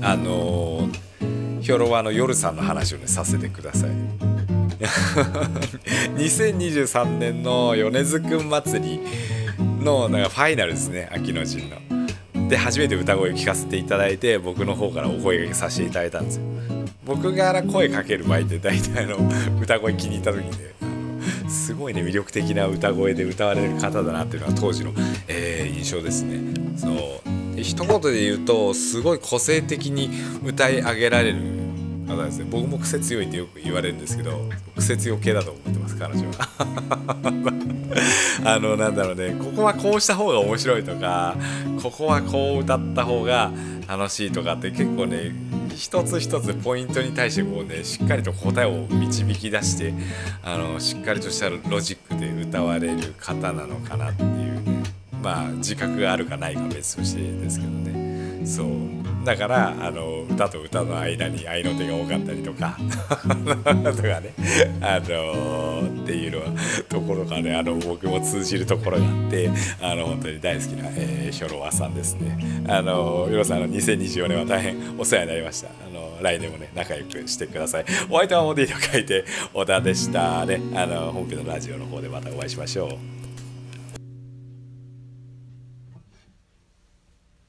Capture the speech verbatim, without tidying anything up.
あのー、ヒョロワの夜さんの話をねさせてください。にせんにじゅうさんねんの米津くん祭りのなんかファイナルですね、秋の陣ので初めて歌声を聞かせていただいて、僕の方からお声掛けさせていただいたんですよ。僕から声かける場合って大体の歌声気に入った時にね、すごいね魅力的な歌声で歌われる方だなっていうのは当時の、えー、印象ですね。そうで一言で言うとすごい個性的に歌い上げられる方ですね。僕も癖強いってよく言われるんですけど、癖強系だと思ってます彼女は。あのなんだろうね、ここはこうした方が面白いとか、ここはこう歌った方が楽しいとかって結構ね一つ一つポイントに対してこうねしっかりと答えを導き出して、あのしっかりとしたロジックで歌われる方なのかなっていうね、まあ自覚があるかないか別としてですけどね。そうだからあの歌と歌の間に合いの手が多かったりとかとかね、あのー、っていうのはところがね、あの僕も通じるところがあって、あの本当に大好きな、えー、ヒョロワさんですね。あのヒョロさん、あのにせんにじゅうよねんは大変お世話になりました。あの来年もね仲良くしてください。お相手はモディと書いて小田でしたね。あの本編のラジオの方でまたお会いしましょう。